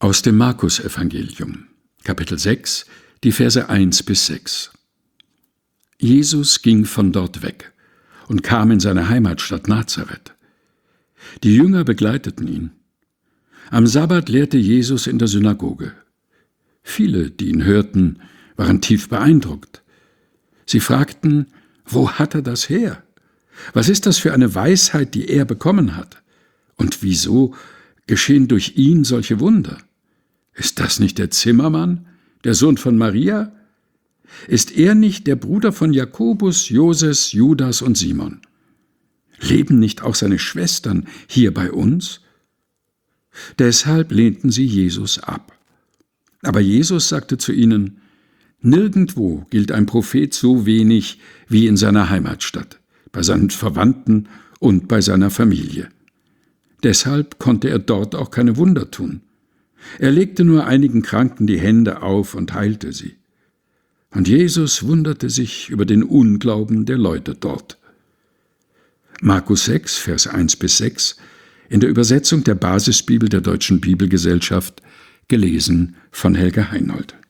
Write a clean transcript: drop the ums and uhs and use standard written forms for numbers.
Aus dem Markus-Evangelium, Kapitel 6, die Verse 1-6. Jesus ging von dort weg und kam in seine Heimatstadt Nazareth. Die Jünger begleiteten ihn. Am Sabbat lehrte Jesus in der Synagoge. Viele, die ihn hörten, waren tief beeindruckt. Sie fragten, wo hat er das her? Was ist das für eine Weisheit, die er bekommen hat? Und wieso geschehen durch ihn solche Wunder? Ist das nicht der Zimmermann, der Sohn von Maria? Ist er nicht der Bruder von Jakobus, Joses, Judas und Simon? Leben nicht auch seine Schwestern hier bei uns? Deshalb lehnten sie Jesus ab. Aber Jesus sagte zu ihnen: Nirgendwo gilt ein Prophet so wenig wie in seiner Heimatstadt, bei seinen Verwandten und bei seiner Familie. Deshalb konnte er dort auch keine Wunder tun. Er legte nur einigen Kranken die Hände auf und heilte sie. Und Jesus wunderte sich über den Unglauben der Leute dort. Markus 6, Vers 1-6, in der Übersetzung der Basisbibel der Deutschen Bibelgesellschaft, gelesen von Helga Heinold.